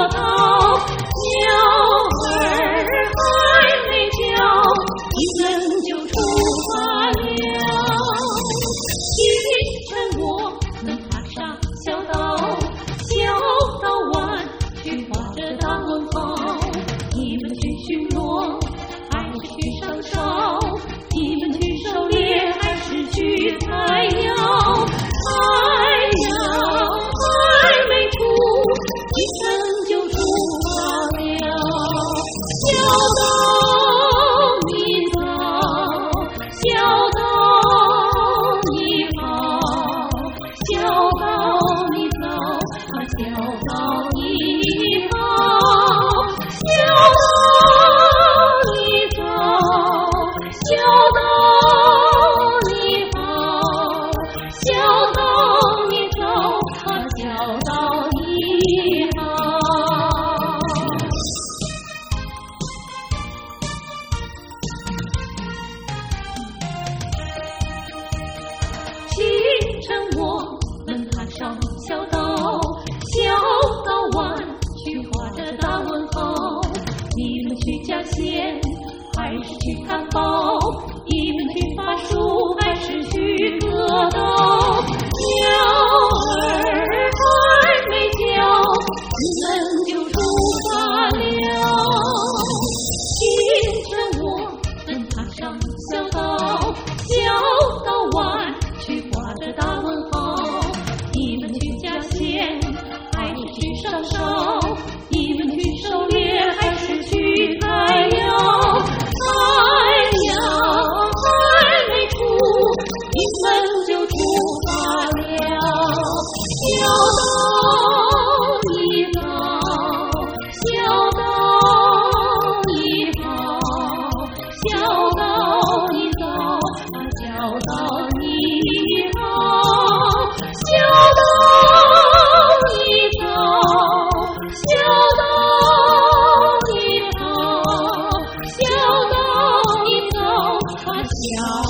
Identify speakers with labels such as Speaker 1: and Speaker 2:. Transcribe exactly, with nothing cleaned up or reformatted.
Speaker 1: 到，小儿还没教，一门就出发了。清晨我们踏上小道，小道弯曲画着大问号。你们去巡逻还是去上哨？你们去狩猎还是去采药？太阳还没出，一晨就出发了。小道你早，小道你好，小道你早，啊小道你好，小道你早，小道你好，小道你早，啊小道你好。清晨我们踏上小道，小道弯曲画着大问号。你们去加线还是去看报？你们去发书还是去割稻？小儿还没教，你们就出发了。清晨我们踏上小道，小道弯曲画着大问号。你们去加线还是去上哨？你们去狩猎还是去采药？太阳还没出，一晨就出发了。小道你早，小道你好，小道你早，啊小道你好，小道你早，小道你好，小道你早，啊小